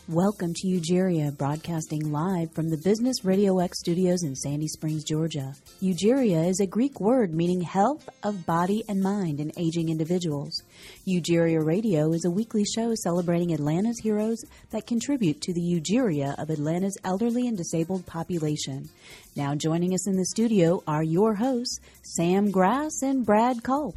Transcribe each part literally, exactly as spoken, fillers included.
Welcome to Ugeria, broadcasting live from the Business Radio X studios in Sandy Springs, Georgia. Ugeria is a Greek word meaning health of body and mind in aging individuals. Ugeria Radio is a weekly show celebrating Atlanta's heroes that contribute to the Ugeria of Atlanta's elderly and disabled population. Now joining us in the studio are your hosts, Sam Grass and Brad Culp.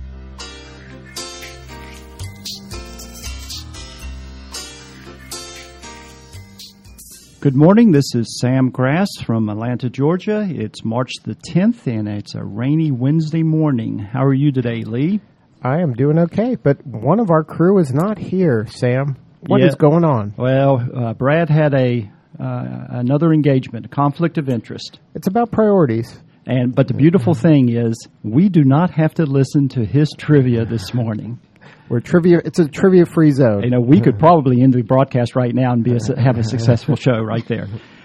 Good morning. This is Sam Grass from Atlanta, Georgia. It's March the tenth, and it's a rainy Wednesday morning. How are you today, Lee? I am doing okay, but one of our crew is not here, Sam. What yeah. is going on? Well, uh, Brad had a uh, another engagement, a conflict of interest. It's about priorities. And But the beautiful thing is we do not have to listen to his trivia this morning. We're trivia. It's a trivia-free zone. You know, we could probably end the broadcast right now and be a, have a successful show right there.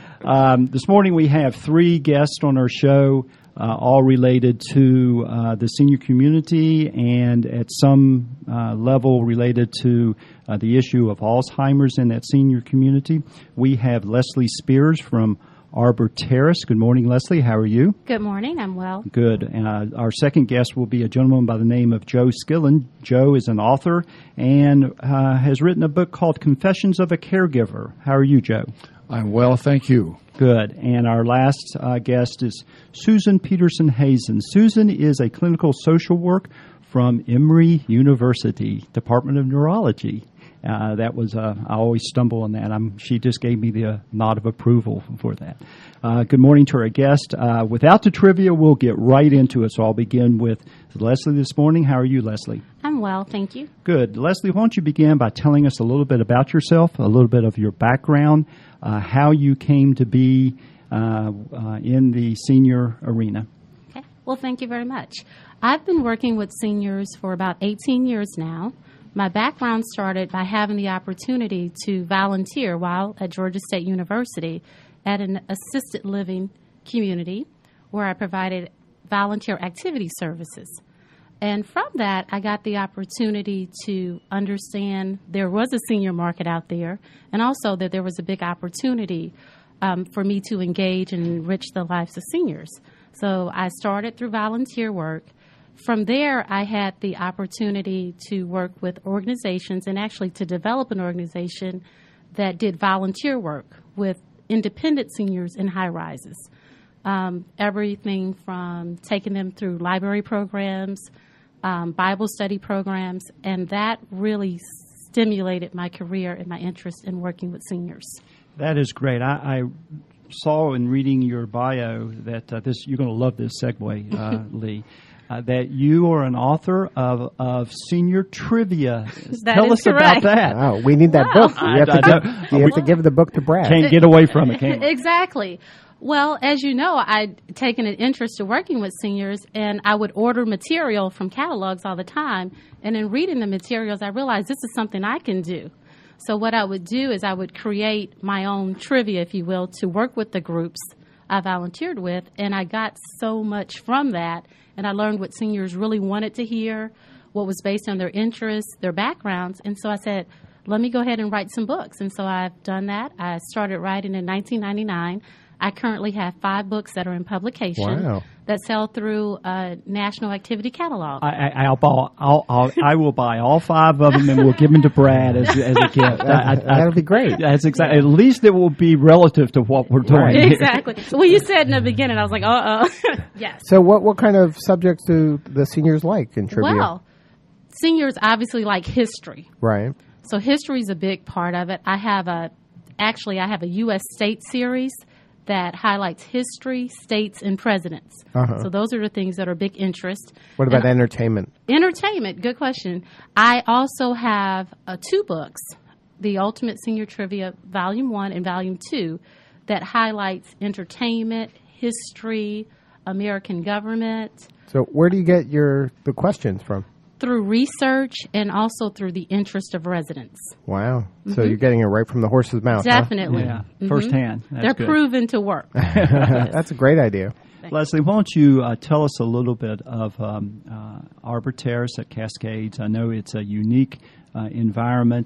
Um, this morning we have three guests on our show, uh, all related to uh, the senior community and at some uh, level related to uh, the issue of Alzheimer's in that senior community. We have Leslie Spears from Arbor Terrace. Good morning, Leslie. How are you? Good morning. I'm well. Good. Uh, our second guest will be a gentleman by the name of Joe Skillen. Joe is an author and uh, has written a book called Confessions of a Caregiver. How are you, Joe? I'm well, thank you. Good. And our last uh, guest is Susan Peterson Hazen. Susan is a clinical social work from Emory University, Department of Neurology. Uh, that was, uh, I always stumble on that. I'm, she just gave me the uh, nod of approval for that. Uh, good morning to our guest. Uh, without the trivia, we'll get right into it. So I'll begin with Leslie this morning. How are you, Leslie? I'm well, thank you. Good. Leslie, why don't you begin by telling us a little bit about yourself, a little bit of your background, uh, how you came to be uh, uh, in the senior arena. Okay. Well, thank you very much. I've been working with seniors for about eighteen years now. My background started by having the opportunity to volunteer while at Georgia State University at an assisted living community where I provided volunteer activity services. And from that, I got the opportunity to understand there was a senior market out there and also that there was a big opportunity um, for me to engage and enrich the lives of seniors. So I started through volunteer work. From there, I had the opportunity to work with organizations and actually to develop an organization that did volunteer work with independent seniors in high-rises. Um, everything from taking them through library programs, um, Bible study programs, and that really stimulated my career and my interest in working with seniors. That is great. I, I saw in reading your bio that uh, this you're going to love this segue, uh, Lee. Uh, that you are an author of, of senior trivia. That Tell us correct. about that. Wow, we need that Wow. book. You have, I, to, I, give, you have to give the book to Brad. Can't get away from it, can you? Exactly. Well, as you know, I'd taken an interest in working with seniors, and I would order material from catalogs all the time. And in reading the materials, I realized this is something I can do. So what I would do is I would create my own trivia, if you will, to work with the groups I volunteered with, and I got so much from that. And I learned what seniors really wanted to hear, what was based on their interests, their backgrounds. And so I said, let me go ahead and write some books. And so I've done that. I started writing in nineteen ninety-nine. I currently have five books that are in publication Wow. that sell through a national activity catalog. I, I, I'll buy, I'll, I'll, I will buy all five of them and we'll give them to Brad as, as a gift. I, I, That'll be great. That's exactly. At least it will be relative to what we're doing. Right. here. Exactly. Well, you said in the beginning, I was like, uh-oh. Yes. So what, what kind of subjects do the seniors like in trivia? Well, seniors obviously like history. Right. So history is a big part of it. I have a, actually, I have a U S state series that highlights history, states, and presidents. Uh-huh. So those are the things that are big interest. What about And entertainment? Entertainment, good question. I also have uh, two books, The Ultimate Senior Trivia, Volume one and Volume two, that highlights entertainment, history, American government. So where do you get your the questions from? Through research and also through the interest of residents. Wow. Mm-hmm. So you're getting it right from the horse's mouth. Definitely. Yeah, Mhm. firsthand. That's They're good. proven to work. Huh? That's a great idea. Leslie, why don't you uh, tell us a little bit of um, uh, Arbor Terrace at Cascades? I know it's a unique uh, environment,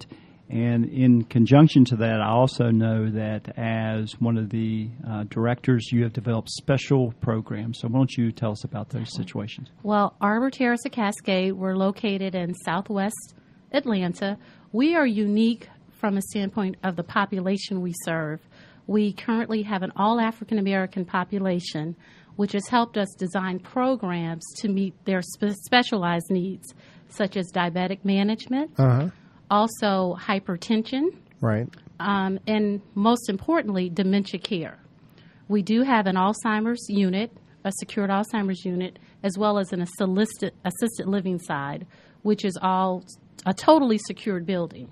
And in conjunction to that, I also know that as one of the uh, directors, you have developed special programs. So why don't you tell us about those situations? Well, Arbor Terrace of Cascade, we're located in southwest Atlanta. We are unique from a standpoint of the population we serve. We currently have an all African American population, which has helped us design programs to meet their spe- specialized needs, such as diabetic management, Uh-huh. also hypertension, Right. um, and most importantly, dementia care. We do have an Alzheimer's unit, a secured Alzheimer's unit, as well as an assisted, assisted living side, which is all a totally secured building.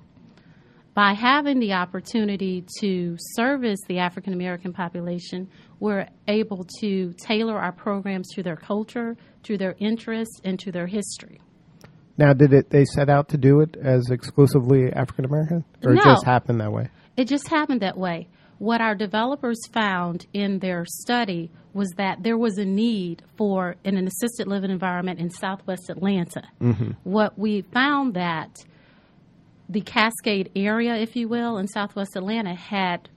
By having the opportunity to service the African American population, we're able to tailor our programs to their culture, to their interests, and to their history. Now, did it? They set out to do it as exclusively African American, or No. it just happened that way? It just happened that way. What our developers found in their study was that there was a need for in an assisted living environment in Southwest Atlanta. Mm-hmm. What we found that the Cascade area, if you will, in Southwest Atlanta had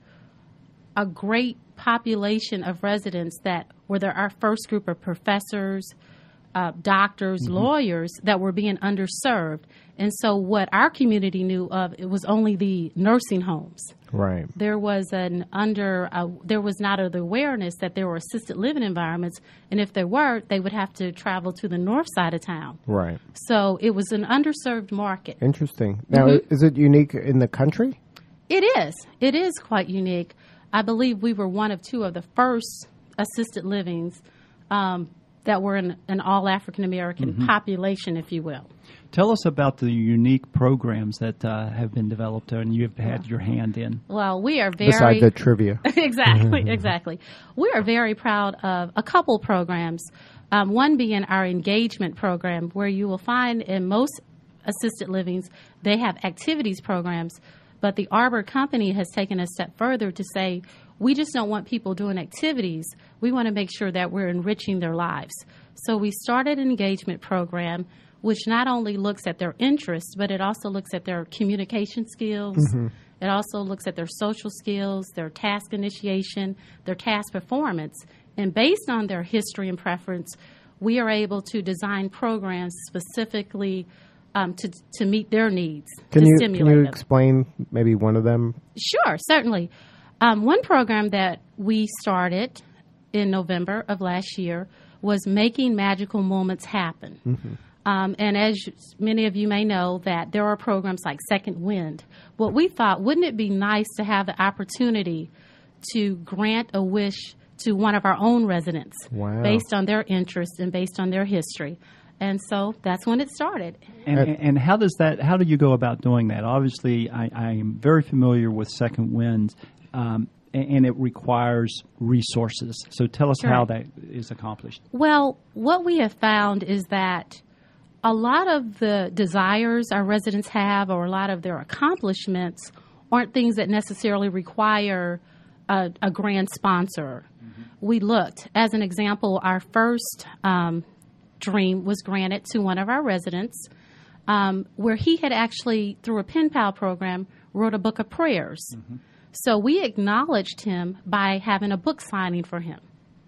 a great population of residents that were there, our first group of professors, uh, doctors, mm-hmm. lawyers that were being underserved. And so what our community knew of, it was only the nursing homes. Right. There was an under, uh, there was not an awareness that there were assisted living environments, and if there were, they would have to travel to the north side of town. Right. So it was an underserved market. Interesting. Now, Mm-hmm. is it unique in the country? It is. It is quite unique. I believe we were one of two of the first assisted livings um, that were in an all African American mm-hmm. population, if you will. Tell us about the unique programs that uh, have been developed and you've had your hand in. Well, we are very... Beside the trivia. exactly, exactly. We are very proud of a couple programs, um, one being our engagement program, where you will find in most assisted livings, they have activities programs, but the Arbor Company has taken a step further to say, we just don't want people doing activities. We want to make sure that we're enriching their lives. So we started an engagement program which not only looks at their interests, but it also looks at their communication skills. Mm-hmm. It also looks at their social skills, their task initiation, their task performance. And based on their history and preference, we are able to design programs specifically um, to to meet their needs, can to you, stimulate Can you them. explain maybe one of them? Sure, certainly. Um, one program that we started in November of last year was Making Magical Moments Happen. Mm-hmm. Um, and as many of you may know, that there are programs like Second Wind. What we thought, wouldn't it be nice to have the opportunity to grant a wish to one of our own residents wow. based on their interest and based on their history? And so that's when it started. And, and, and how does that? How do you go about doing that? Obviously, I, I am very familiar with Second Wind, um, and, and it requires resources. So tell us Sure. how that is accomplished. Well, what we have found is that a lot of the desires our residents have, or a lot of their accomplishments, aren't things that necessarily require a, a grand sponsor. Mm-hmm. We looked, as an example, our first um, dream was granted to one of our residents, um, where he had actually, through a pen pal program, wrote a book of prayers. Mm-hmm. So we acknowledged him by having a book signing for him.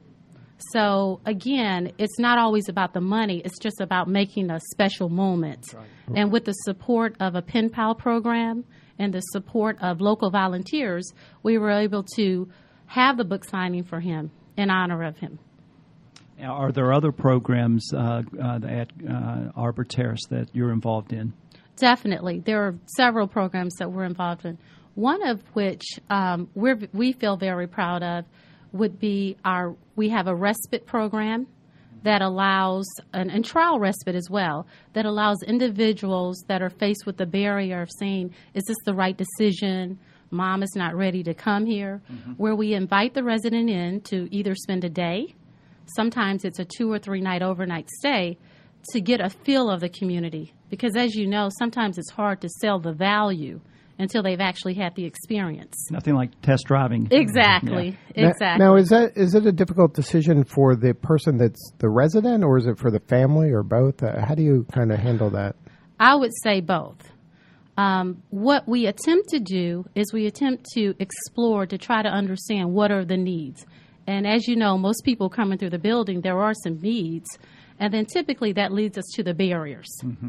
So, again, it's not always about the money. It's just about making a special moment. Right. And with the support of a pen pal program and the support of local volunteers, we were able to have the book signing for him in honor of him. Are there other programs uh, uh, at uh, Arbor Terrace that you're involved in? Definitely. There are several programs that we're involved in, one of which um, we're, we feel very proud of would be our, we have a respite program that allows, an, and trial respite as well, that allows individuals that are faced with the barrier of saying, is this the right decision? Mom is not ready to come here, mm-hmm. where we invite the resident in to either spend a day, sometimes it's a two or three night overnight stay, to get a feel of the community. Because as you know, sometimes it's hard to sell the value until they've actually had the experience. Nothing like test driving. Exactly, yeah. exactly. Now, now, is that is it a difficult decision for the person that's the resident, or is it for the family, or both? Uh, how do you kind of handle that? I would say both. Um, what we attempt to do is we attempt to explore to try to understand what are the needs. And as you know, most people coming through the building, there are some needs. And then typically that leads us to the barriers. Mm-hmm.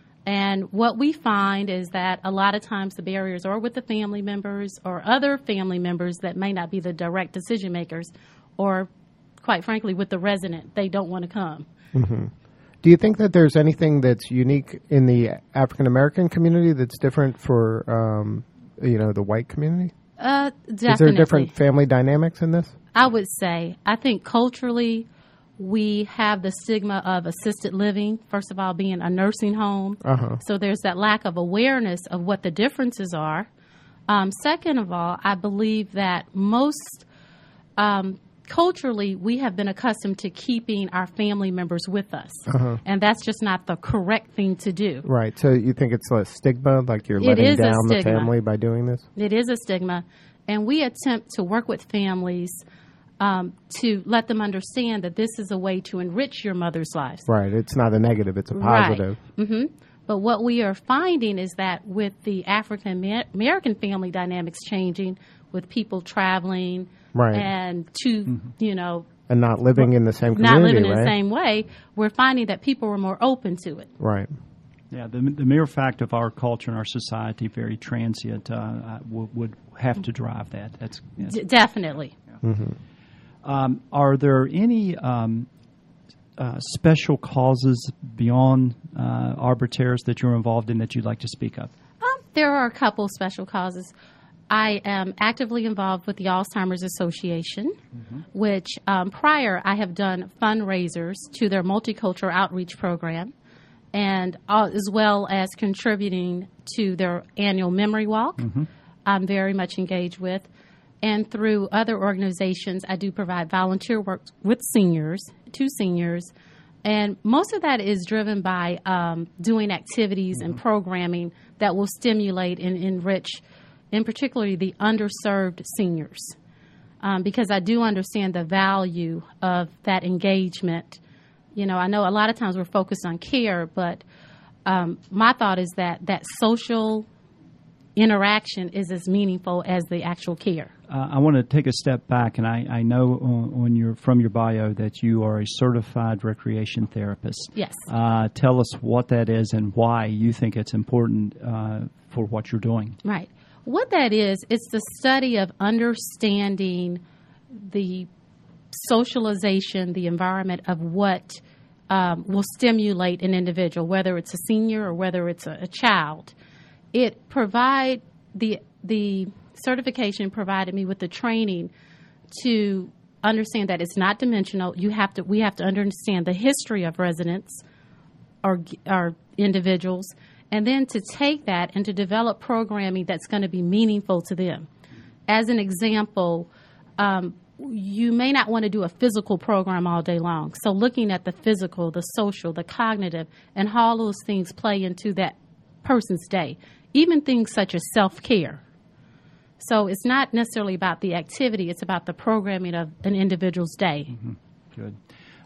And what we find is that a lot of times the barriers are with the family members or other family members that may not be the direct decision makers, or quite frankly, with the resident. They don't want to come. Mm-hmm. Do you think that there's anything that's unique in the African American community that's different for, um, you know, the white community? Uh, definitely. Is there different family dynamics in this? I would say. I think culturally, we have the stigma of assisted living, first of all, being a nursing home. Uh-huh. So there's that lack of awareness of what the differences are. Um, second of all, I believe that most um, culturally, we have been accustomed to keeping our family members with us. Uh-huh. And that's just not the correct thing to do. Right. So you think it's a stigma, like you're It letting is a down the stigma. family by doing this? It is a stigma. And we attempt to work with families um, to let them understand that this is a way to enrich your mother's lives. Right. It's not a negative. It's a positive. Right. Mm-hmm. But what we are finding is that with the African American family dynamics changing, with people traveling, right, and to, mm-hmm. you know, and not living in the same community, not living in right? the same way, we're finding that people are more open to it. Right. Yeah, the, the mere fact of our culture and our society very transient uh, would, would have to drive that. That's yeah. D- definitely. Yeah. Mm-hmm. Um, are there any um, uh, special causes beyond uh, Arborteris that you're involved in that you'd like to speak of? Um, there are a couple special causes. I am actively involved with the Alzheimer's Association, mm-hmm. which um, prior I have done fundraisers to their multicultural outreach program, and uh, as well as contributing to their annual memory walk. Mm-hmm. I'm very much engaged with. And through other organizations, I do provide volunteer work with seniors, to seniors. And most of that is driven by um, doing activities mm-hmm. and programming that will stimulate and enrich, in particular, the underserved seniors. Um, because I do understand the value of that engagement. You know, I know a lot of times we're focused on care, but um, my thought is that that social interaction is as meaningful as the actual care. Uh, I want to take a step back, and I, I know on, on your from your bio that you are a certified recreation therapist. Yes. Uh, tell us what that is and why you think it's important uh, for what you're doing. Right. What that is, it's the study of understanding the socialization, the environment of what um, will stimulate an individual, whether it's a senior or whether it's a, a child. It provide the the certification provided me with the training to understand that it's not dimensional. You have to we have to understand the history of residents or or individuals, and then to take that and to develop programming that's going to be meaningful to them. As an example, um, you may not want to do a physical program all day long. So looking at the physical, the social, the cognitive, and how all those things play into that person's day. Even things such as self-care. So it's not necessarily about the activity, it's about the programming of an individual's day. Mm-hmm. Good.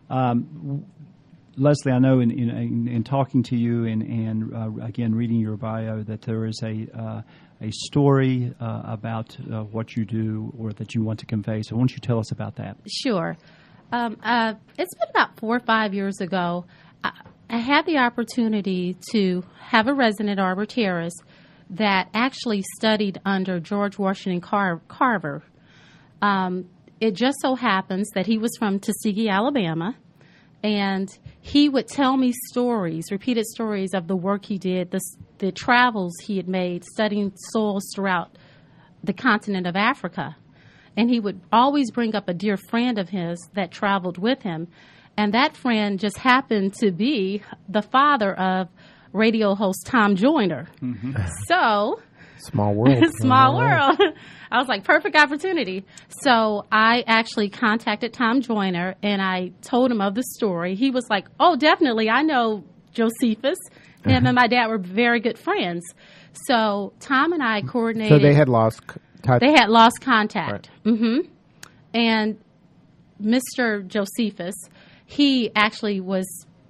Um, Leslie, I know in, in, in talking to you and, and uh, again, reading your bio, that there is a uh, a story uh, about uh, what you do or that you want to convey. So why don't you tell us about that? Sure. Um, uh, it's been about four or five years ago. I, I had the opportunity to have a resident arborterist that actually studied under George Washington Car- Carver. Um, it just so happens that he was from Tuskegee, Alabama, and he would tell me stories, repeated stories of the work he did, the, the travels he had made, studying soils throughout the continent of Africa. And he would always bring up a dear friend of his that traveled with him. And that friend just happened to be the father of radio host Tom Joyner. Mm-hmm. So, small world. small world. I was like, perfect opportunity. So I actually contacted Tom Joyner and I told him of the story. He was like, oh, definitely. I know Josephus. Him and my dad were very good friends. So Tom and I coordinated. So they had lost touch. They had lost contact. Right. Mm-hmm. And Mister Josephus, he actually was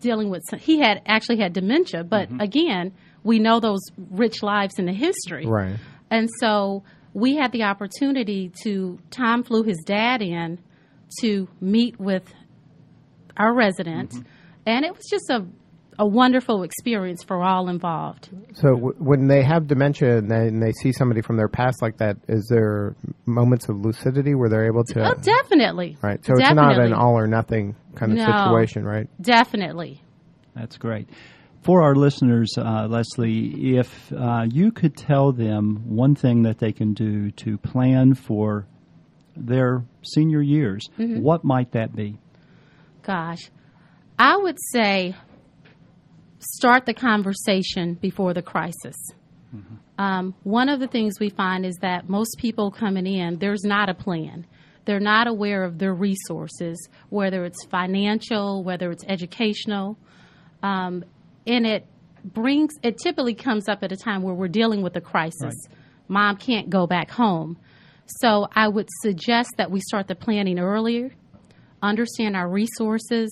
dealing with, he had actually had dementia, but mm-hmm. again, we know those rich lives in the history. Right. And so we had the opportunity to, Tom flew his dad in to meet with our resident, mm-hmm. and it was just a a wonderful experience for all involved. So w- when they have dementia and they, and they see somebody from their past like that, is there moments of lucidity where they're able to... Oh, definitely. Right. So definitely. It's not an all or nothing kind of no, situation, right? Definitely. That's great. For our listeners, uh, Leslie, if uh, you could tell them one thing that they can do to plan for their senior years, mm-hmm. what might that be? Gosh, I would say start the conversation before the crisis. Mm-hmm. Um, one of the things we find is that most people coming in, there's not a plan. They're not aware of their resources, whether it's financial, whether it's educational. Um, and it brings, it typically comes up at a time where we're dealing with a crisis. Right. Mom can't go back home. So I would suggest that we start the planning earlier, understand our resources.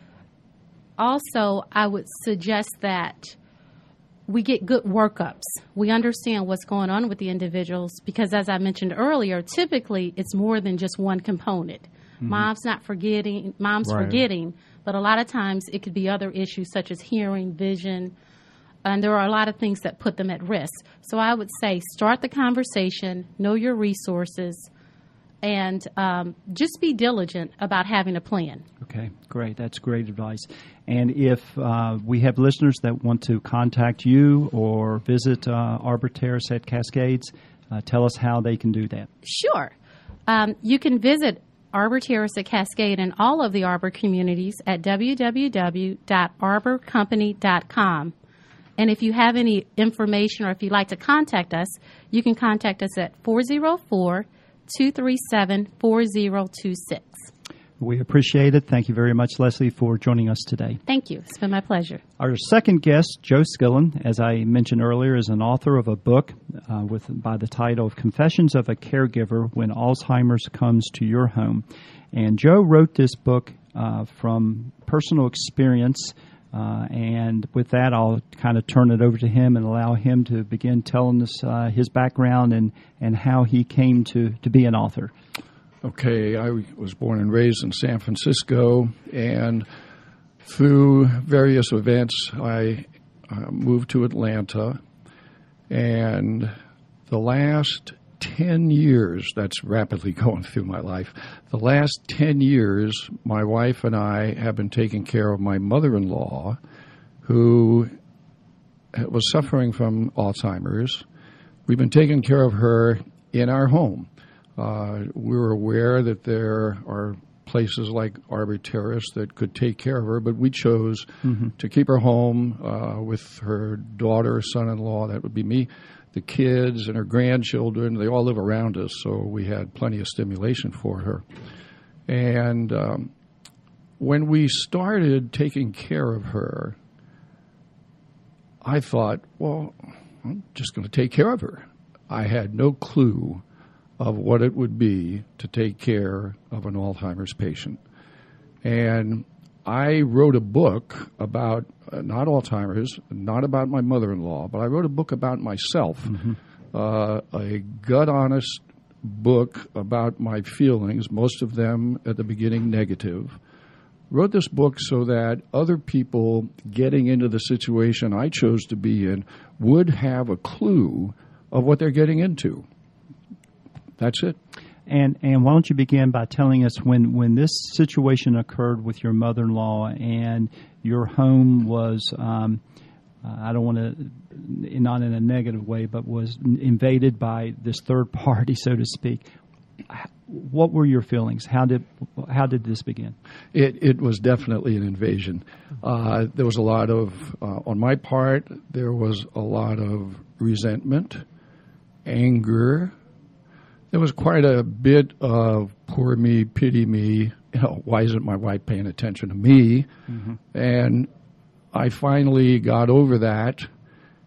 Also, I would suggest that we get good workups. We understand what's going on with the individuals because, as I mentioned earlier, typically it's more than just one component. Mm-hmm. Mom's not forgetting, mom's right. forgetting, but a lot of times it could be other issues such as hearing, vision, and there are a lot of things that put them at risk. So I would say start the conversation, know your resources, and um, just be diligent about having a plan. Okay, great. That's great advice. And if uh, we have listeners that want to contact you or visit uh, Arbor Terrace at Cascades, uh, tell us how they can do that. Sure. Um, you can visit Arbor Terrace at Cascade and all of the Arbor communities at w w w dot arbor company dot com. And if you have any information or if you'd like to contact us, you can contact us at four oh four, two three seven, four oh two six. We appreciate it. Thank you very much, Leslie, for joining us today. Thank you. It's been my pleasure. Our second guest, Joe Skillen, as I mentioned earlier, is an author of a book uh, with by the title of Confessions of a Caregiver When Alzheimer's Comes to Your Home. And Joe wrote this book uh, from personal experience. Uh, and with that, I'll kind of turn it over to him and allow him to begin telling us uh, his background and, and how he came to, to be an author. Okay, I was born and raised in San Francisco, and through various events, I uh, moved to Atlanta, and the last ten years, that's rapidly going through my life, the last ten years, my wife and I have been taking care of my mother-in-law, who was suffering from Alzheimer's. We've been taking care of her in our home. Uh, we're aware that there are places like Arbor Terrace that could take care of her, but we chose mm-hmm. to keep her home uh, with her daughter, son-in-law, that would be me, the kids and her grandchildren. They all live around us, so we had plenty of stimulation for her. And um, when we started taking care of her, I thought, well, I'm just going to take care of her. I had no clue of what it would be to take care of an Alzheimer's patient. And I wrote a book about, uh, not Alzheimer's, not about my mother-in-law, but I wrote a book about myself, mm-hmm. uh, a gut-honest book about my feelings, most of them at the beginning negative. Wrote this book so that other people getting into the situation I chose to be in would have a clue of what they're getting into. That's it. And and why don't you begin by telling us when, when this situation occurred with your mother-in-law and your home was, um, uh, I don't want to, not in a negative way, but was invaded by this third party, so to speak. What were your feelings? How did how did this begin? It it was definitely an invasion. Uh, there was a lot of, uh, on my part, there was a lot of resentment, anger. There was quite a bit of poor me, pity me, you know, why isn't my wife paying attention to me? Mm-hmm. And I finally got over that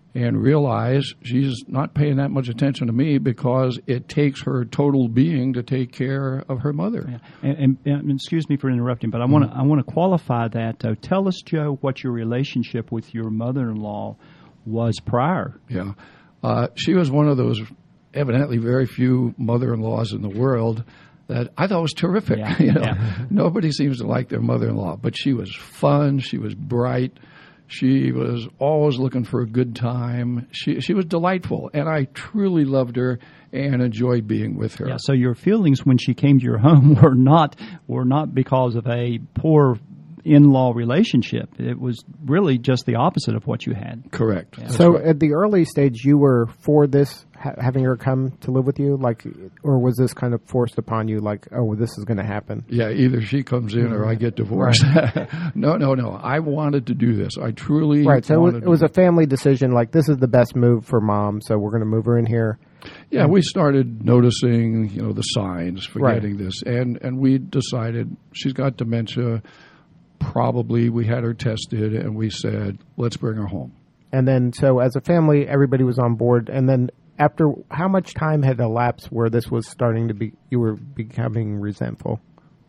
and realize she's not paying that much attention to me because it takes her total being to take care of her mother. Yeah. And, and, and excuse me for interrupting, but I want to mm-hmm. I want to qualify that. Though. Tell us, Joe, what your relationship with your mother-in-law was prior. Yeah, uh, she was one of those evidently very few mother-in-laws in the world that I thought was terrific. Yeah. you know, yeah. Nobody seems to like their mother-in-law, but she was fun. She was bright. She was always looking for a good time. She she was delightful, and I truly loved her and enjoyed being with her. Yeah. So your feelings when she came to your home were not were not because of a poor in-law relationship. It was really just the opposite of what you had. Correct. Yeah. So right. at the early stage, you were for this, ha- having her come to live with you, like, or was this kind of forced upon you, like, oh, well, this is going to happen? Yeah, either she comes in or I get divorced. Right. no, no, no. I wanted to do this. I truly right. So wanted it was, it was a family decision, like, this is the best move for Mom, so we're going to move her in here. Yeah, we started noticing, you know, the signs for right. getting this, and and we decided she's got dementia. Probably we had her tested, and we said, let's bring her home. And then, so as a family, everybody was on board. And then, after how much time had elapsed where this was starting to be, you were becoming resentful?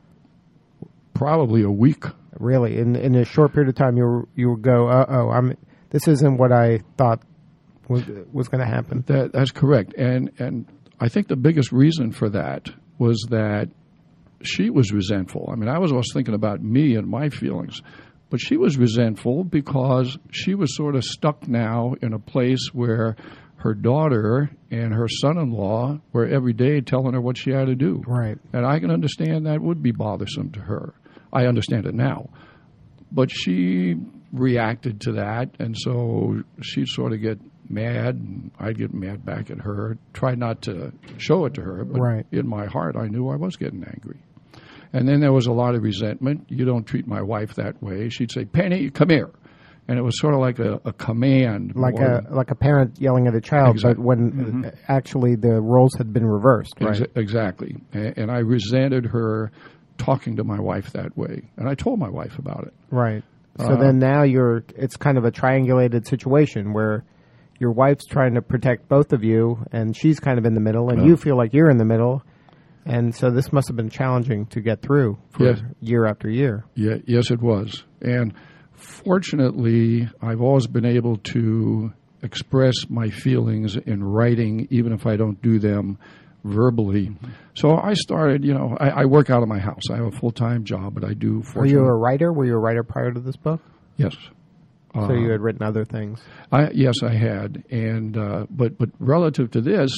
Probably a week. Really, in in a short period of time, you were, you would go, uh oh, I'm. This isn't what I thought was was going to happen. That that's correct, and and I think the biggest reason for that was that she was resentful. I mean, I was always thinking about me and my feelings, but she was resentful because she was sort of stuck now in a place where her daughter and her son-in-law were every day telling her what she had to do. Right. And I can understand that would be bothersome to her. I understand it now. But she reacted to that, and so she'd sort of get mad, and I'd get mad back at her. Try not to show it to her, but right. in my heart I knew I was getting angry. And then there was a lot of resentment. You don't treat my wife that way. She'd say, Penny, come here. And it was sort of like a, a command. Like a than, like a parent yelling at a child, exactly. But when mm-hmm. actually the roles had been reversed. Right? Ex- exactly. And, and I resented her talking to my wife that way. And I told my wife about it. Right. So uh, then now you're, it's kind of a triangulated situation where your wife's trying to protect both of you, and she's kind of in the middle, and uh, you feel like you're in the middle. And so this must have been challenging to get through for yes. year after year. Yeah, yes, it was. And fortunately, I've always been able to express my feelings in writing, even if I don't do them verbally. Mm-hmm. So I started, you know, I, I work out of my house. I have a full-time job, but I do... Were you a writer? Were you a writer prior to this book? Yes. So uh, you had written other things? I, yes, I had. And uh, but but relative to this,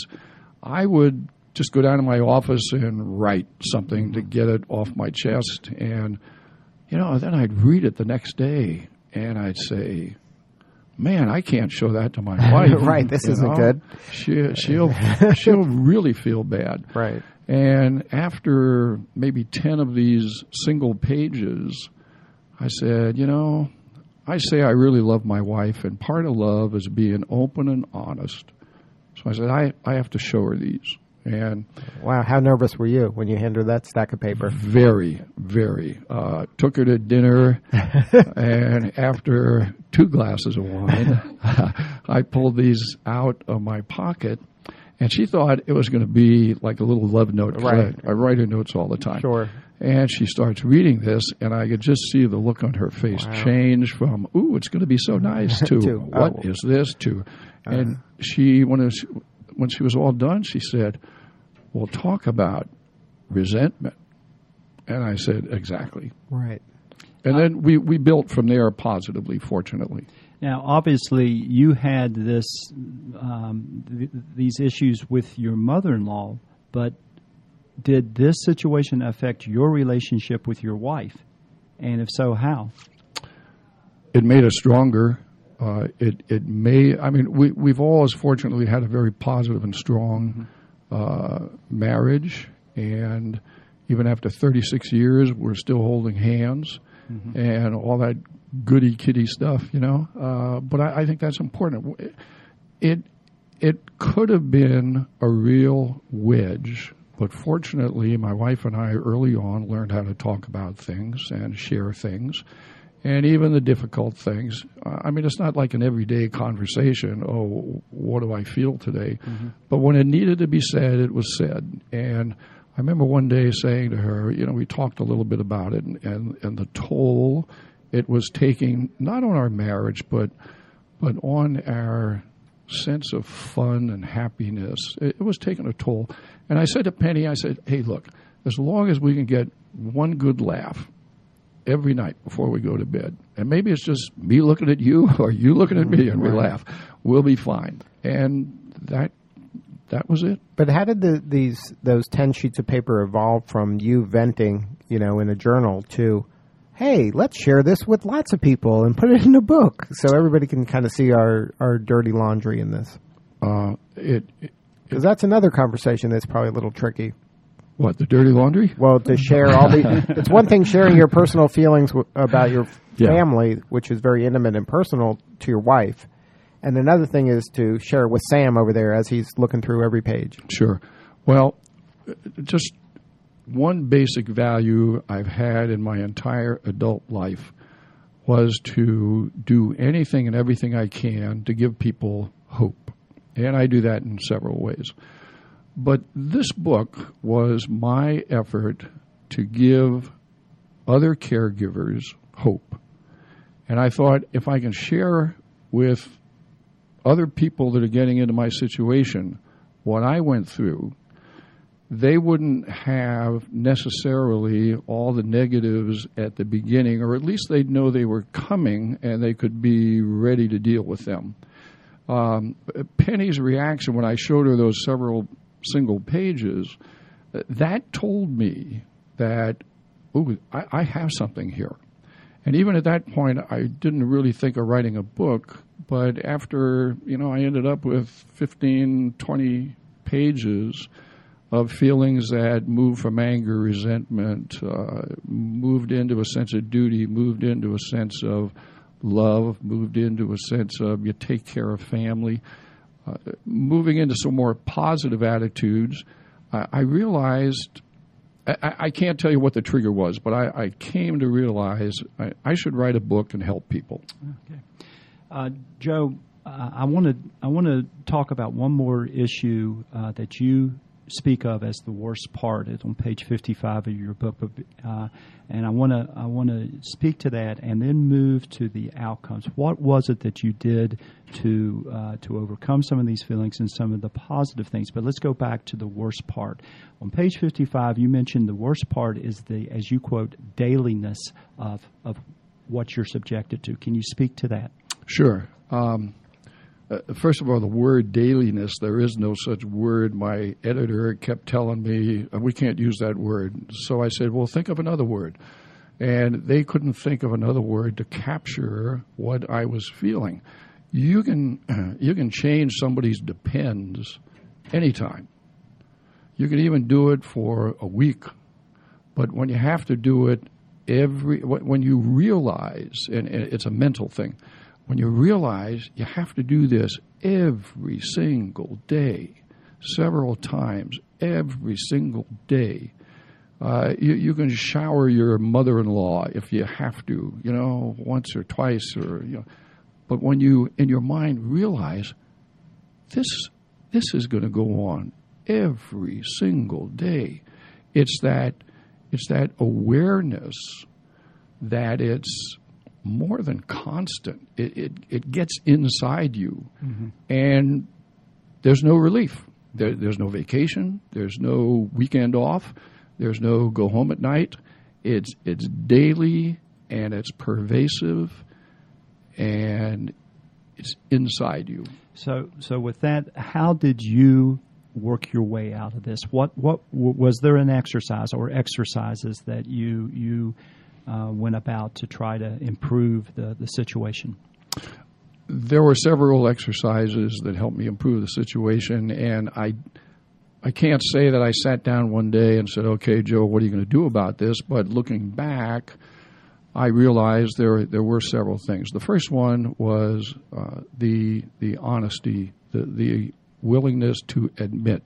I would just go down to my office and write something mm-hmm. to get it off my chest. And, you know, then I'd read it the next day, and I'd say, man, I can't show that to my wife. Right, this you isn't know? good. She, she'll, she'll really feel bad. Right. And after maybe ten of these single pages, I said, you know, I say I really love my wife, and part of love is being open and honest. So I said, I, I have to show her these. And wow, how nervous were you when you handed her that stack of paper? Very, very. Uh, took her to dinner, and after two glasses of wine, I pulled these out of my pocket, and she thought it was going to be like a little love note. Right. I, I write her notes all the time. Sure. And she starts reading this, and I could just see the look on her face wow. change from, ooh, it's going to be so nice, to, to what oh. is this, to. And uh. she, when, it was, when she was all done, she said, well, talk about resentment. And I said, exactly. Right. And uh, then we, we built from there positively, fortunately. Now, obviously, you had this um, th- these issues with your mother-in-law, but did this situation affect your relationship with your wife? And if so, how? It made us stronger. Uh, it it may. I mean, we we've always fortunately had a very positive and strong uh, marriage, and even after thirty-six years, we're still holding hands, mm-hmm. and all that goody kitty stuff, you know. Uh, but I, I think that's important. It it could have been a real wedge. But fortunately, my wife and I early on learned how to talk about things and share things. And even the difficult things. Uh, I mean, it's not like an everyday conversation, oh, what do I feel today? Mm-hmm. But when it needed to be said, it was said. And I remember one day saying to her, you know, we talked a little bit about it and, and, and the toll it was taking, not on our marriage, but but on our sense of fun and happiness. It, it was taking a toll. And I said to Penny, I said, hey, look, as long as we can get one good laugh every night before we go to bed, and maybe it's just me looking at you or you looking at me and we laugh, we'll be fine. And that that was it. But how did the, these those ten sheets of paper evolve from you venting, you know, in a journal to, hey, let's share this with lots of people and put it in a book so everybody can kind of see our, our dirty laundry in this? Uh, it Because that's another conversation that's probably a little tricky. What, the dirty laundry? Well, to share all the... It's one thing sharing your personal feelings w- about your Yeah. family, which is very intimate and personal, to your wife. And another thing is to share it with Sam over there as he's looking through every page. Sure. Well, just one basic value I've had in my entire adult life was to do anything and everything I can to give people hope. And I do that in several ways. But this book was my effort to give other caregivers hope. And I thought if I can share with other people that are getting into my situation what I went through, they wouldn't have necessarily all the negatives at the beginning, or at least they'd know they were coming and they could be ready to deal with them. Um, Penny's reaction when I showed her those several single pages, that told me that, ooh, I, I have something here. And even at that point, I didn't really think of writing a book, but after, you know, I ended up with fifteen, twenty pages of feelings that moved from anger, resentment, uh, moved into a sense of duty, moved into a sense of love, moved into a sense of you take care of family. Uh, moving into some more positive attitudes, I, I realized, I, I can't tell you what the trigger was, but I, I came to realize I, I should write a book and help people. Okay. Uh, Joe, uh, I want to I want to talk about one more issue uh, that you speak of as the worst part. It's on page fifty-five of your book, uh, and I want to I want to speak to that and then move to the outcomes. What was it that you did to uh, to overcome some of these feelings and some of the positive things? But let's go back to the worst part. On page fifty-five, you mentioned the worst part is the, as you quote, dailiness of of what you're subjected to. Can you speak to that? Sure. Um, Uh, first of all, the word dailiness, there is no such word. My editor kept telling me, we can't use that word. So I said, well, think of another word. And they couldn't think of another word to capture what I was feeling. You can, uh, you can change somebody's depends anytime. You can even do it for a week. But when you have to do it every, when you realize, and it's a mental thing, when you realize you have to do this every single day, several times, every single day, uh, you, you can shower your mother-in-law if you have to, you know, once or twice, or you know. But when you, in your mind, realize this, this is going to go on every single day, it's that, it's that awareness that it's more than constant. It, it it gets inside you, mm-hmm. and there's no relief. There, there's no vacation. There's no weekend off. There's no go home at night. It's it's daily, and it's pervasive, and it's inside you. So so with that, how did you work your way out of this? What what was there an exercise or exercises that you you Uh, went about to try to improve the, the situation? There were several exercises that helped me improve the situation, and I I can't say that I sat down one day and said, okay, Joe, what are you going to do about this? But looking back, I realized there there were several things. The first one was uh, the the honesty, the, the willingness to admit.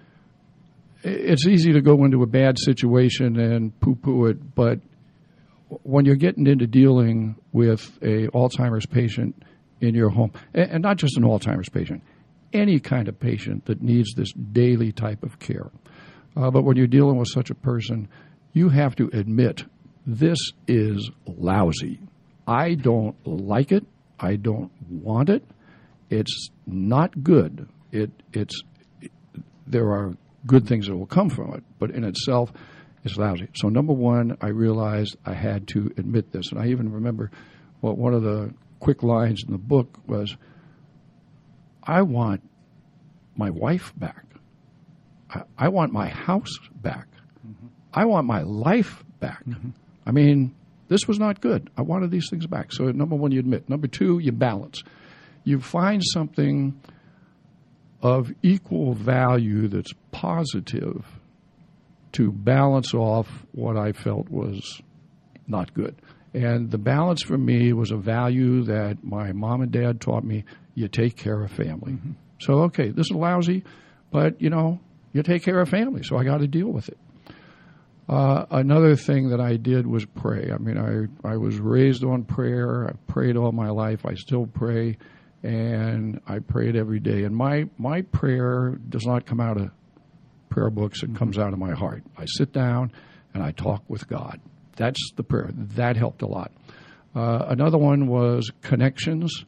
It's easy to go into a bad situation and poo-poo it, but when you're getting into dealing with a Alzheimer's patient in your home, and, and not just an Alzheimer's patient, any kind of patient that needs this daily type of care. Uh, but when you're dealing with such a person, you have to admit, this is lousy. I don't like it. I don't want it. It's not good. It, it's, it, there are good things that will come from it, but in itself, it's lousy. So number one, I realized I had to admit this. And I even remember well, one of the quick lines in the book was, I want my wife back. I, I want my house back. Mm-hmm. I want my life back. Mm-hmm. I mean, this was not good. I wanted these things back. So number one, you admit. Number two, you balance. You find something of equal value that's positive to balance off what I felt was not good. And the balance for me was a value that my mom and dad taught me, you take care of family. Mm-hmm. So, okay, this is lousy, but, you know, you take care of family, so I got to deal with it. Uh, another thing that I did was pray. I mean, I, I was raised on prayer. I prayed all my life. I still pray, and I prayed every day. And my, my prayer does not come out of prayer books. It mm-hmm. comes out of my heart. I sit down, and I talk with God. That's the prayer. That helped a lot. Uh, another one was connections.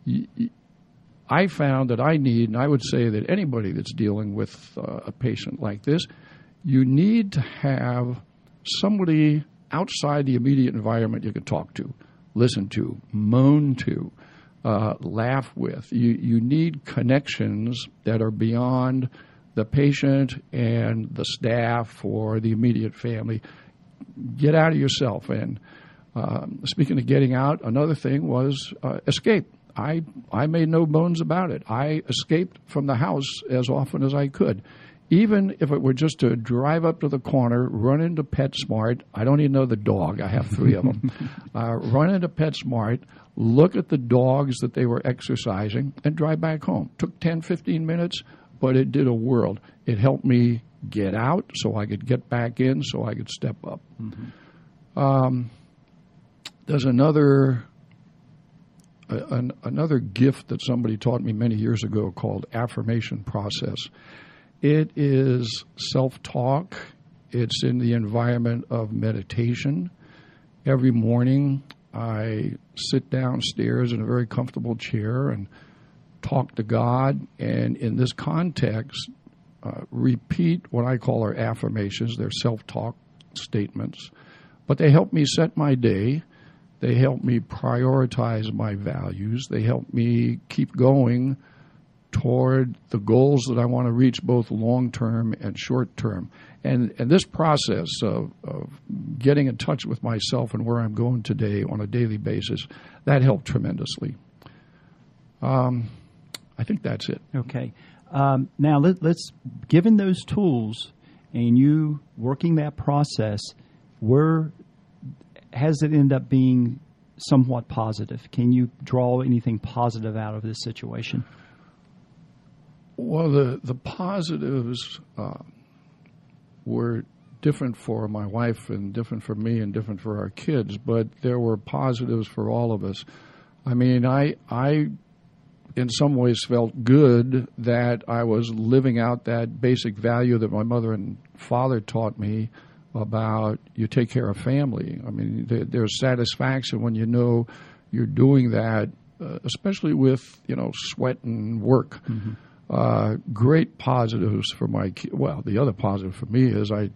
I found that I need, and I would say that anybody that's dealing with uh, a patient like this, you need to have somebody outside the immediate environment you can talk to, listen to, moan to, uh, laugh with. You, you need connections that are beyond the patient and the staff or the immediate family. Get out of yourself. And um, speaking of getting out, another thing was uh, escape. I I made no bones about it. I escaped from the house as often as I could, even if it were just to drive up to the corner, run into PetSmart. I don't even know the dog. I have three of them. uh, run into PetSmart, look at the dogs that they were exercising, and drive back home. Took ten, fifteen minutes, but it did a world. It helped me get out so I could get back in, so I could step up. Mm-hmm. Um, there's another uh, an, another gift that somebody taught me many years ago called affirmation process. It is self-talk. It's in the environment of meditation. Every morning I sit downstairs in a very comfortable chair and talk to God, and in this context, Uh, repeat what I call our affirmations. They're self-talk statements. But they help me set my day. They help me prioritize my values. They help me keep going toward the goals that I want to reach, both long-term and short-term. And and this process of, of getting in touch with myself and where I'm going today on a daily basis, that helped tremendously. Um, I think that's it. Okay. Um, now, let, let's, given those tools and you working that process, where has it ended up being somewhat positive? Can you draw anything positive out of this situation? Well, the, the positives uh, were different for my wife and different for me and different for our kids, but there were positives for all of us. I mean, I I... in some ways felt good that I was living out that basic value that my mother and father taught me about you take care of family. I mean, there, there's satisfaction when you know you're doing that, uh, especially with, you know, sweat and work. Mm-hmm. Uh, great positives for my ki- well, the other positive for me is I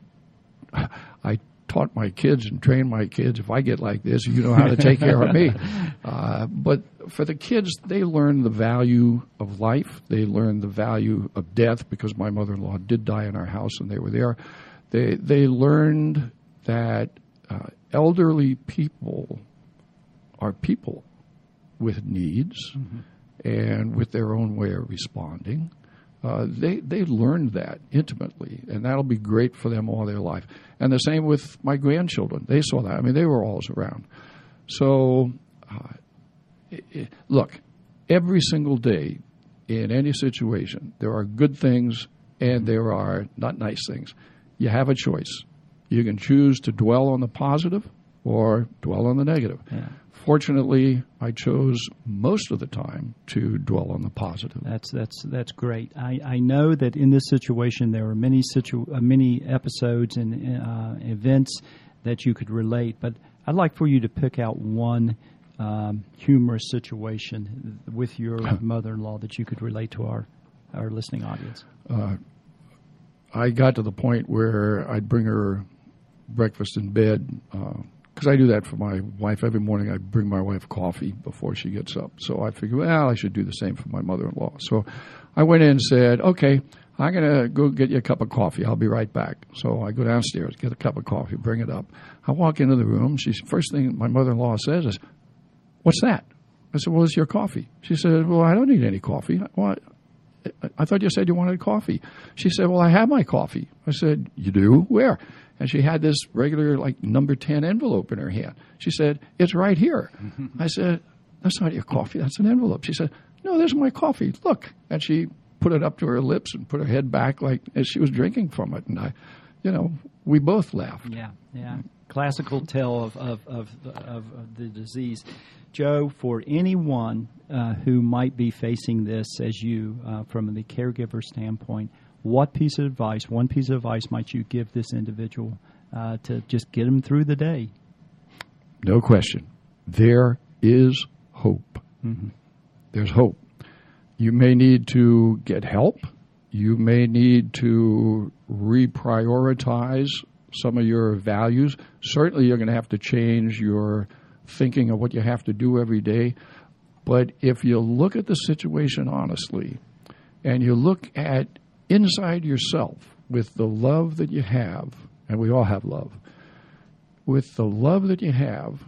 I taught my kids and trained my kids, if I get like this, you know how to take care of me. Uh, but for the kids, they learn the value of life. They learn the value of death, because my mother-in-law did die in our house and they were there. They, they learned that uh, elderly people are people with needs mm-hmm. and with their own way of responding. Uh, they they learned that intimately, and that'll be great for them all their life. And the same with my grandchildren. They saw that. I mean, they were always around. So, uh, it, it, look, every single day in any situation, there are good things and there are not nice things. You have a choice. You can choose to dwell on the positive, or dwell on the negative. Yeah. Fortunately, I chose most of the time to dwell on the positive. That's that's that's great. I, I know that in this situation there are many situ uh, many episodes and uh, events that you could relate, but I'd like for you to pick out one um, humorous situation with your mother-in-law that you could relate to our our listening audience. Uh, I got to the point where I'd bring her breakfast in bed. Uh, Because I do that for my wife. Every morning I bring my wife coffee before she gets up. So I figured, well, I should do the same for my mother-in-law. So I went in and said, okay, I'm going to go get you a cup of coffee. I'll be right back. So I go downstairs, get a cup of coffee, bring it up. I walk into the room. She's first thing my mother-in-law says is, what's that? I said, well, it's your coffee. She said, well, I don't need any coffee. Well, I, I thought you said you wanted coffee. She said, well, I have my coffee. I said, you do? Where? And she had this regular, like, number ten envelope in her hand. She said, it's right here. I said, that's not your coffee. That's an envelope. She said, no, there's my coffee. Look. And she put it up to her lips and put her head back like as she was drinking from it. And, I, you know, we both laughed. Yeah, yeah. Classical tale of, of, of, of, of the disease. Joe, for anyone uh, who might be facing this as you, uh, from the caregiver standpoint, what piece of advice, one piece of advice might you give this individual uh, to just get them through the day? No question. There is hope. Mm-hmm. There's hope. You may need to get help. You may need to reprioritize some of your values. Certainly you're going to have to change your thinking of what you have to do every day. But if you look at the situation honestly and you look at inside yourself with the love that you have, and we all have love, with the love that you have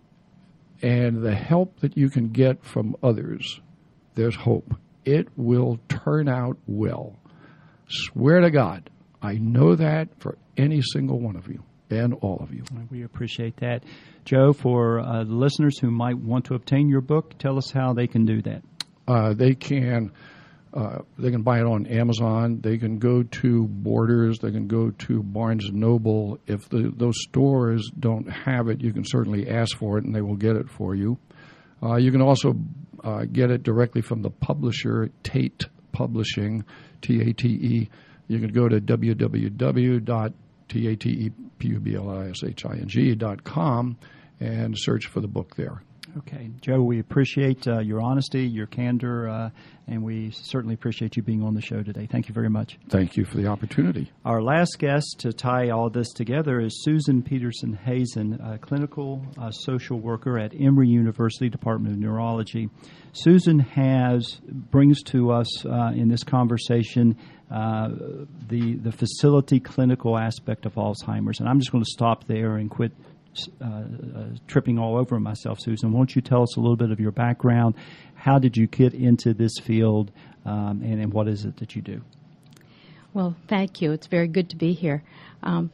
and the help that you can get from others, there's hope. It will turn out well. Swear to God, I know that for any single one of you and all of you. We appreciate that. Joe, for uh, the listeners who might want to obtain your book, tell us how they can do that. Uh, they can uh, they can buy it on Amazon. They can go to Borders. They can go to Barnes and Noble. If the, those stores don't have it, you can certainly ask for it, and they will get it for you. Uh, you can also uh, get it directly from the publisher, Tate Publishing, T A T E. You can go to w w w dot tate publishing dot com and search for the book there. Okay. Joe, we appreciate uh, your honesty, your candor, uh, and we certainly appreciate you being on the show today. Thank you very much. Thank you for the opportunity. Our last guest to tie all this together is Susan Peterson Hazen, a clinical uh, social worker at Emory University Department of Neurology. Susan has brings to us uh, in this conversation uh, the the facility clinical aspect of Alzheimer's, and I'm just going to stop there and quit Uh, uh, tripping all over myself. Susan, won't you tell us a little bit of your background? How did you get into this field, um, and, and what is it that you do? Well, thank you. It's very good to be here. Um,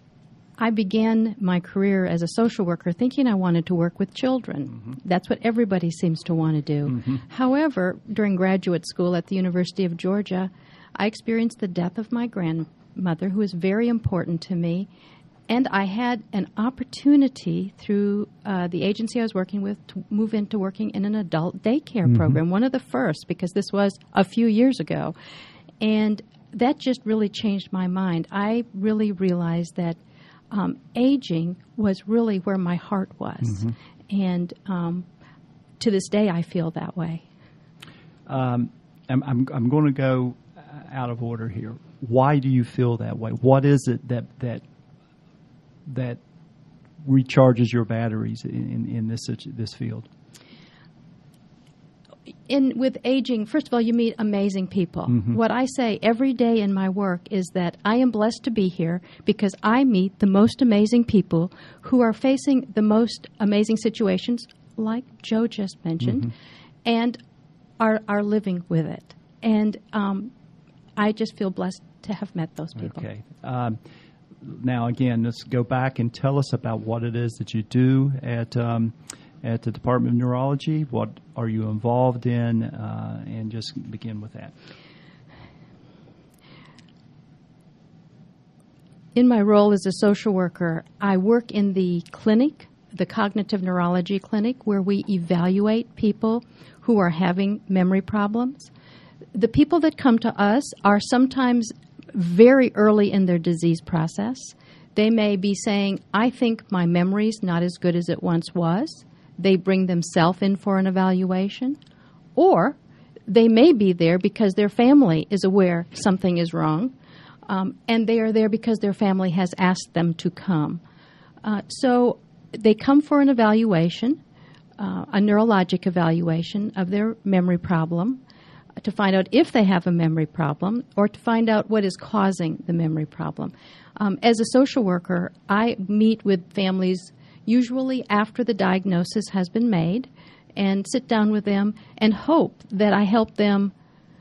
I began my career as a social worker thinking I wanted to work with children. Mm-hmm. That's what everybody seems to want to do. Mm-hmm. However, during graduate school at the University of Georgia, I experienced the death of my grandmother, who was very important to me. And I had an opportunity through uh, the agency I was working with to move into working in an adult daycare mm-hmm. program, one of the first, because this was a few years ago. And that just really changed my mind. I really realized that um, aging was really where my heart was. Mm-hmm. And um, to this day, I feel that way. Um, I'm, I'm, I'm going to go out of order here. Why do you feel that way? What is it that that that recharges your batteries in, in, in this this field? In with aging, first of all, you meet amazing people. Mm-hmm. What I say every day in my work is that I am blessed to be here because I meet the most amazing people who are facing the most amazing situations, like Joe just mentioned, mm-hmm. and are are living with it. And um, I just feel blessed to have met those people. Okay. Um, Now, again, let's go back and tell us about what it is that you do at um, at the Department of Neurology. What are you involved in? Uh, and just begin with that. In my role as a social worker, I work in the clinic the Cognitive Neurology Clinic, where we evaluate people who are having memory problems. The people that come to us are sometimes very early in their disease process. They may be saying, I think my memory's not as good as it once was. They bring themselves in for an evaluation. Or they may be there because their family is aware something is wrong, um, and they are there because their family has asked them to come. Uh, so they come for an evaluation, uh, a neurologic evaluation of their memory problem, to find out if they have a memory problem or to find out what is causing the memory problem. Um, as a social worker, I meet with families usually after the diagnosis has been made and sit down with them and hope that I help them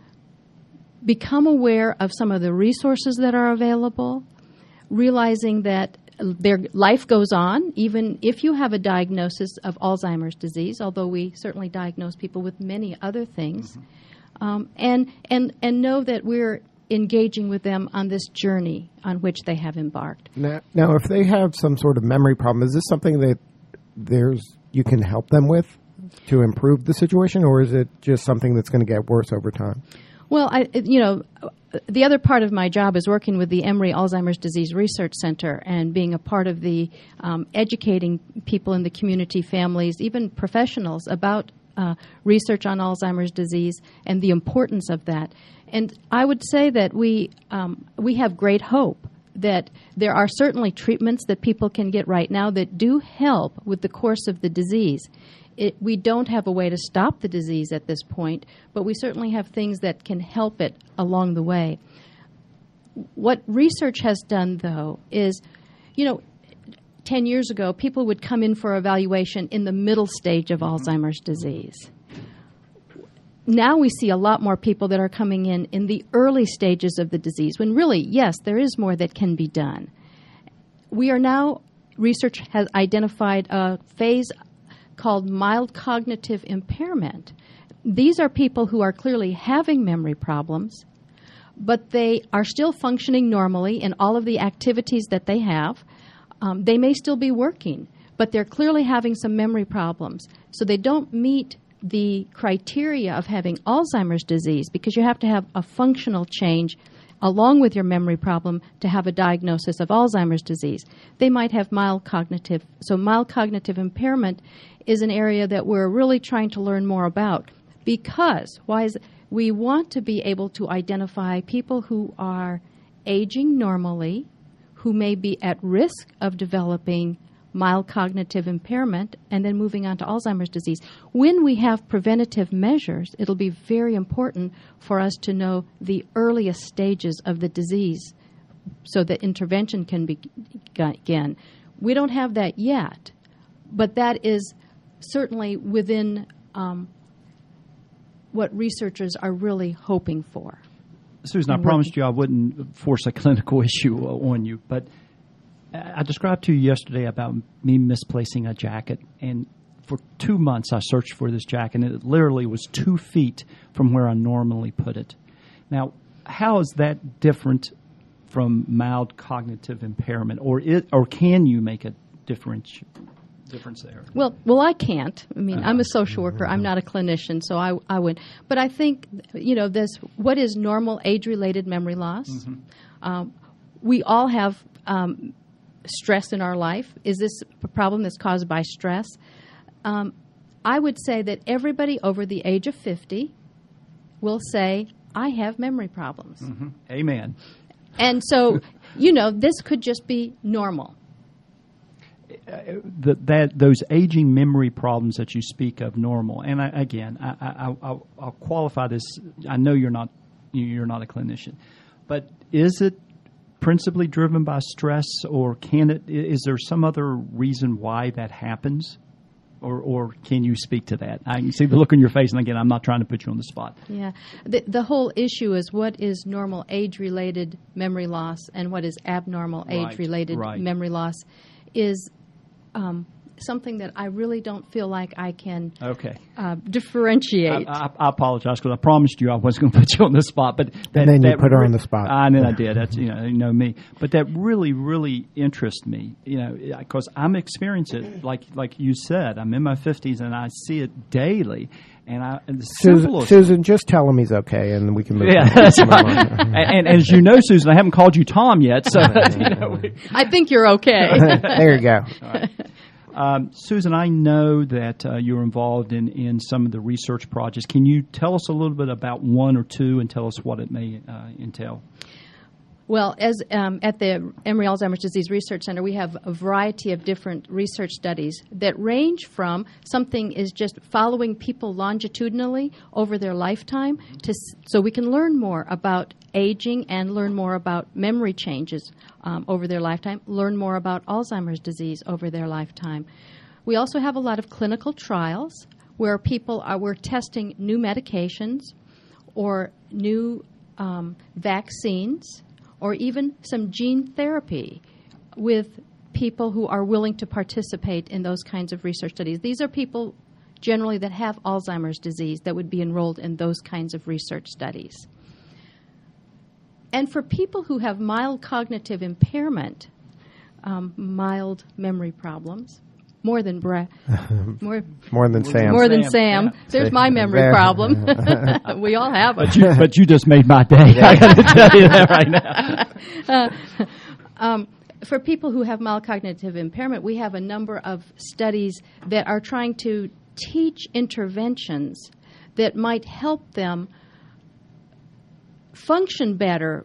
become aware of some of the resources that are available, realizing that their life goes on even if you have a diagnosis of Alzheimer's disease, although we certainly diagnose people with many other things. Mm-hmm. Um, and, and, and know that we're engaging with them on this journey on which they have embarked. Now, now, if they have some sort of memory problem, is this something that there's you can help them with to improve the situation, or is it just something that's going to get worse over time? Well, I, you know, the other part of my job is working with the Emory Alzheimer's Disease Research Center and being a part of the um, educating people in the community, families, even professionals about Uh, research on Alzheimer's disease and the importance of that. And I would say that we um, we have great hope that there are certainly treatments that people can get right now that do help with the course of the disease. It, we don't have a way to stop the disease at this point, but we certainly have things that can help it along the way. What research has done, though, is, you know, ten years ago, people would come in for evaluation in the middle stage of Alzheimer's disease. Now we see a lot more people that are coming in in the early stages of the disease, when really, yes, there is more that can be done. We are now, research has identified a phase called mild cognitive impairment. These are people who are clearly having memory problems, but they are still functioning normally in all of the activities that they have. Um, they may still be working, but they're clearly having some memory problems. So they don't meet the criteria of having Alzheimer's disease, because you have to have a functional change along with your memory problem to have a diagnosis of Alzheimer's disease. They might have mild cognitive. So mild cognitive impairment is an area that we're really trying to learn more about, because why is it? We want to be able to identify people who are aging normally, who may be at risk of developing mild cognitive impairment and then moving on to Alzheimer's disease. When we have preventative measures, it'll be very important for us to know the earliest stages of the disease so that intervention can begin. We don't have that yet, but that is certainly within um, what researchers are really hoping for. Susan, I promised you I wouldn't force a clinical issue on you, but I described to you yesterday about me misplacing a jacket, and for two months I searched for this jacket, and it literally was two feet from where I normally put it. Now, how is that different from mild cognitive impairment, or it, or can you make a difference? difference there? Well, well, I can't. I mean, uh-huh. I'm a social worker. I'm not a clinician, so I, I would. But I think, you know, this. What is normal age-related memory loss? Mm-hmm. Um, we all have um, stress in our life. Is this a problem that's caused by stress? Um, I would say that everybody over the age of fifty will say, I have memory problems. Mm-hmm. Amen. And so, you know, this could just be normal. Uh, the, that those aging memory problems that you speak of, normal, and I, again, I, I, I'll, I'll qualify this. I know you're not you're not a clinician, but is it principally driven by stress, or can it? Is there some other reason why that happens, or or can you speak to that? I can see the look on your face, and again, I'm not trying to put you on the spot. Yeah, the the whole issue is what is normal age-related memory loss and what is abnormal right, age-related right. memory loss is. Um, something that I really don't feel like I can Okay. uh, differentiate. I, I, I apologize because I promised you I wasn't going to put you on the spot, but that, And then you that put her re- on the spot. Uh, and then I did. That's you know, you know me. But that really, really interests me. You know, because I'm experiencing it like like you said. I'm in my fifties and I see it daily. And I and the Susan, simplest. Susan, just tell him he's okay, and we can move Yeah, on. that's Move right. on. and, and as you know, Susan, I haven't called you Tom yet, so you know. We, I think you're okay. There you go. Um, Susan, I know that uh, you're involved in, in some of the research projects. Can you tell us a little bit about one or two and tell us what it may uh, entail? Well, as um, at the Emory Alzheimer's Disease Research Center, we have a variety of different research studies that range from something is just following people longitudinally over their lifetime, to s- so we can learn more about aging and learn more about memory changes um, over their lifetime, learn more about Alzheimer's disease over their lifetime. We also have a lot of clinical trials where people are we're testing new medications or new um, vaccines, or even some gene therapy with people who are willing to participate in those kinds of research studies. These are people generally that have Alzheimer's disease that would be enrolled in those kinds of research studies. And for people who have mild cognitive impairment, um, mild memory problems, more than Brett, more More than Sam. more than Sam, Sam. yeah. There's my memory There. problem. We all have it. But you, but you just made my day. I got to tell you that right now. Um, for people who have mild cognitive impairment, we have a number of studies that are trying to teach interventions that might help them function better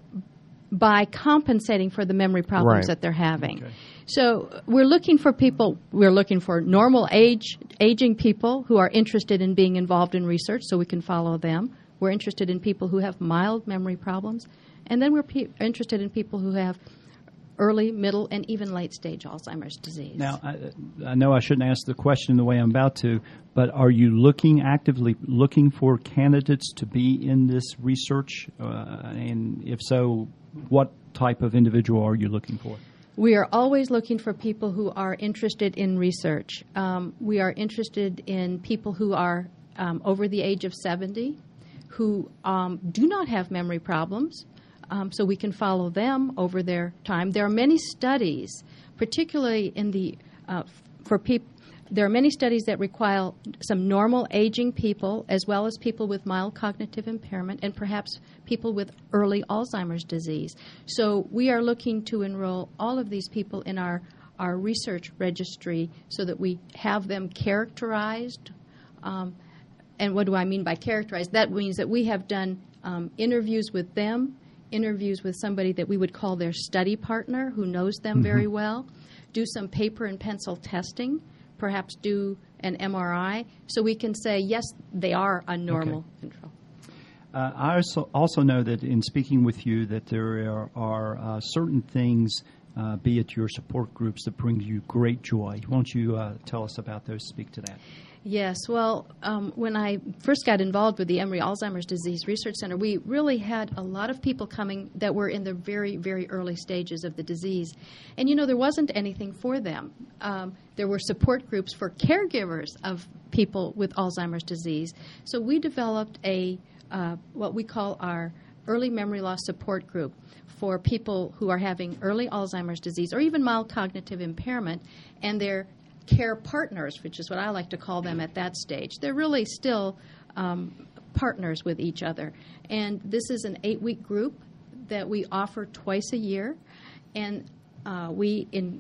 by compensating for the memory problems Right. that they're having. Okay. So we're looking for people, we're looking for normal age, aging people who are interested in being involved in research so we can follow them. We're interested in people who have mild memory problems. And then we're pe- interested in people who have early, middle, and even late-stage Alzheimer's disease. Now, I, I know I shouldn't ask the question the way I'm about to, but are you looking actively looking for candidates to be in this research? Uh, and if so, what type of individual are you looking for? We are always looking for people who are interested in research. Um, we are interested in people who are um, over the age of seventy, who um, do not have memory problems, um, so we can follow them over their time. There are many studies, particularly in the uh, for people. There are many studies that require some normal aging people as well as people with mild cognitive impairment and perhaps people with early Alzheimer's disease. So we are looking to enroll all of these people in our, our research registry so that we have them characterized. Um, and what do I mean by characterized? That means that we have done um, interviews with them, interviews with somebody that we would call their study partner who knows them mm-hmm. very well, do some paper and pencil testing, perhaps do an M R I, so we can say, yes, they are a normal Okay. control. Uh, I also, also know that in speaking with you that there are, are uh, certain things, uh, be it your support groups, that bring you great joy. Won't you uh, tell us about those, speak to that? Yes, well, um, when I first got involved with the Emory Alzheimer's Disease Research Center, we really had a lot of people coming that were in the very, very early stages of the disease. And, you know, there wasn't anything for them. Um, there were support groups for caregivers of people with Alzheimer's disease. So we developed a uh, what we call our early memory loss support group for people who are having early Alzheimer's disease or even mild cognitive impairment, and they're care partners, which is what I like to call them at that stage. They're really still um, partners with each other. And this is an eight-week group that we offer twice a year. And uh, we in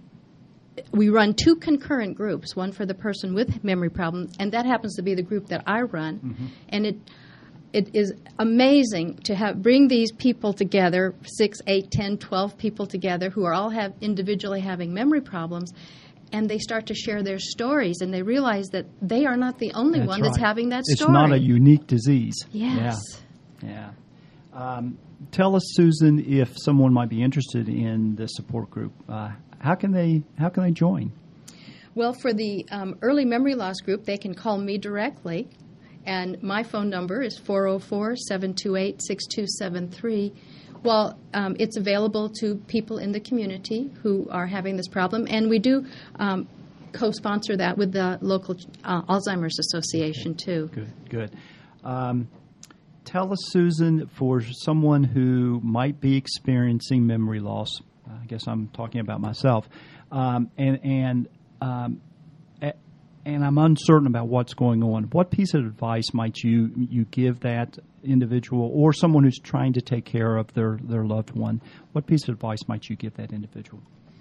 we run two concurrent groups, one for the person with memory problems, and that happens to be the group that I run. Mm-hmm. And it it is amazing to have bring these people together, six, eight, ten, twelve people together who are all have individually having memory problems. And they start to share their stories, and they realize that they are not the only that's one right. that's having that it's story. It's not a unique disease. Yes. Yeah. yeah. Um, tell us, Susan, if someone might be interested in the support group, uh, how can they how can they join? Well, for the um, early memory loss group, they can call me directly, and my phone number is four oh four, seven two eight, six two seven three. Well, um, it's available to people in the community who are having this problem, and we do um, co-sponsor that with the local uh, Alzheimer's Association, too. Good, good. Um, tell us, Susan, for someone who might be experiencing memory loss, I guess I'm talking about myself, um, and and um, a, and I'm uncertain about what's going on. What piece of advice might you you give that individual or someone who's trying to take care of their, their loved one? What piece of advice might you give that individual?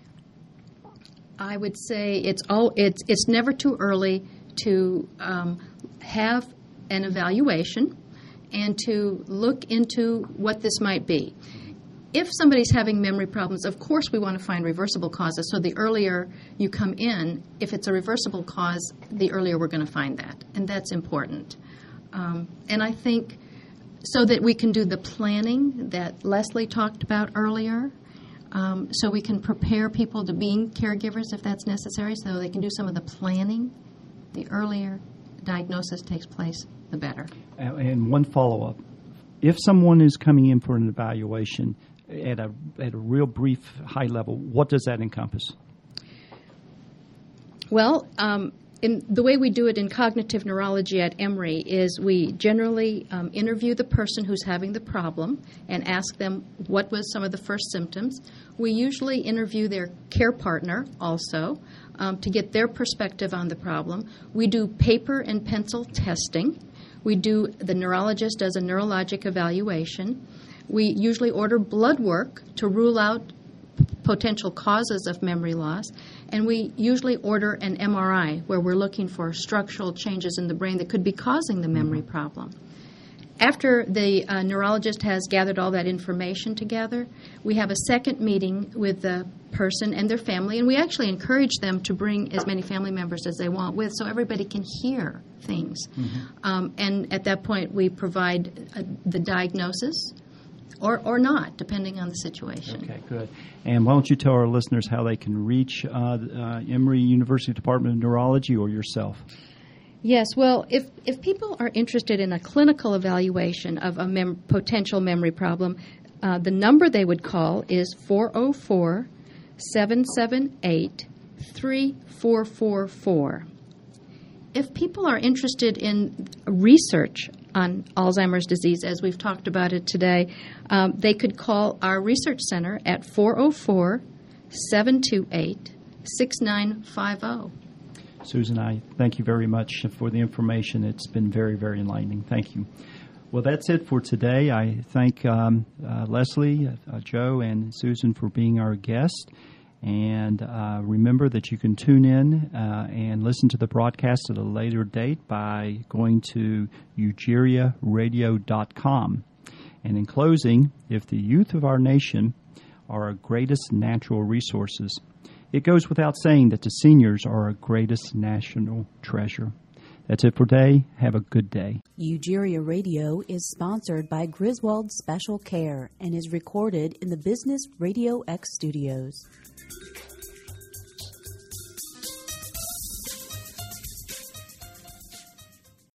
I would say it's all it's it's never too early to um, have an evaluation and to look into what this might be. If somebody's having memory problems, of course we want to find reversible causes. So the earlier you come in, if it's a reversible cause, the earlier we're going to find that, and that's important. Um, and I think so that we can do the planning that Leslie talked about earlier. Um, so we can prepare people to being caregivers if that's necessary, so they can do some of the planning. The earlier diagnosis takes place, the better. And, and one follow-up. If someone is coming in for an evaluation at a at a real brief high level, what does that encompass? Well, um, in the way we do it in cognitive neurology at Emory is we generally um, interview the person who's having the problem and ask them what was some of the first symptoms. We usually interview their care partner also um, to get their perspective on the problem. We do paper and pencil testing. We do, the neurologist does a neurologic evaluation. We usually order blood work to rule out potential causes of memory loss, and we usually order an M R I where we're looking for structural changes in the brain that could be causing the memory problem. After the uh, neurologist has gathered all that information together, we have a second meeting with the person and their family, and we actually encourage them to bring as many family members as they want with so everybody can hear things. Mm-hmm. Um, and at that point, we provide uh, the diagnosis, Or, or not, depending on the situation. Okay, good. And why don't you tell our listeners how they can reach uh, uh, Emory University Department of Neurology or yourself? Yes, well, if, if people are interested in a clinical evaluation of a mem- potential memory problem, uh, the number they would call is four oh four, seven seven eight, three four four four. If people are interested in research on Alzheimer's disease, as we've talked about it today, um, they could call our research center at four oh four, seven two eight, six nine five oh. Susan, I thank you very much for the information. It's been very, very enlightening. Thank you. Well, that's it for today. I thank um, uh, Leslie, uh, Joe, and Susan for being our guest. And uh, remember that you can tune in uh, and listen to the broadcast at a later date by going to ugeria radio dot com. And in closing, if the youth of our nation are our greatest natural resources, it goes without saying that the seniors are our greatest national treasure. That's it for today. Have a good day. Ugeria Radio is sponsored by Griswold Special Care and is recorded in the Business Radio X studios.